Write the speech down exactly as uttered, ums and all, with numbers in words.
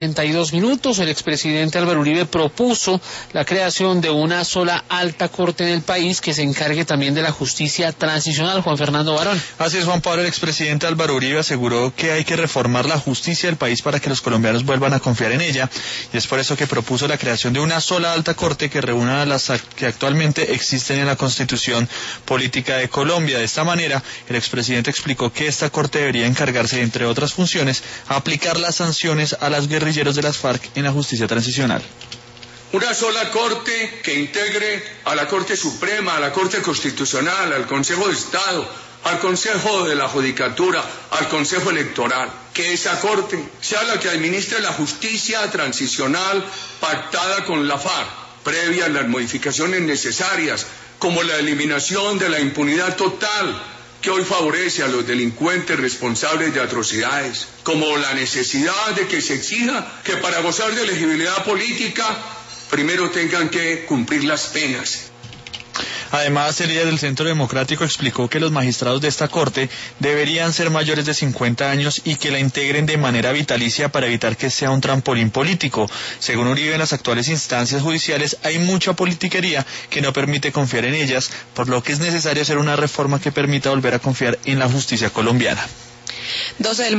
treinta y dos minutos, el expresidente Álvaro Uribe propuso la creación de una sola alta corte en el país que se encargue también de la justicia transicional. Juan Fernando Barón. Así es, Juan Pablo. El expresidente Álvaro Uribe aseguró que hay que reformar la justicia del país para que los colombianos vuelvan a confiar en ella, y es por eso que propuso la creación de una sola alta corte que reúna a las que actualmente existen en la Constitución Política de Colombia. De esta manera, el expresidente explicó que esta corte debería encargarse, entre otras funciones, a aplicar las sanciones a las guerrillas de las FARC en la justicia transicional. Una sola corte que integre a la Corte Suprema, a la Corte Constitucional, al Consejo de Estado, al Consejo de la Judicatura, al Consejo Electoral. Que esa corte sea la que administre la justicia transicional pactada con la FARC, previa a las modificaciones necesarias, como la eliminación de la impunidad total que hoy favorece a los delincuentes responsables de atrocidades, como la necesidad de que se exija que para gozar de elegibilidad política primero tengan que cumplir las penas. Además, el líder del Centro Democrático explicó que los magistrados de esta corte deberían ser mayores de cincuenta años y que la integren de manera vitalicia para evitar que sea un trampolín político. Según Uribe, en las actuales instancias judiciales hay mucha politiquería que no permite confiar en ellas, por lo que es necesario hacer una reforma que permita volver a confiar en la justicia colombiana. doce del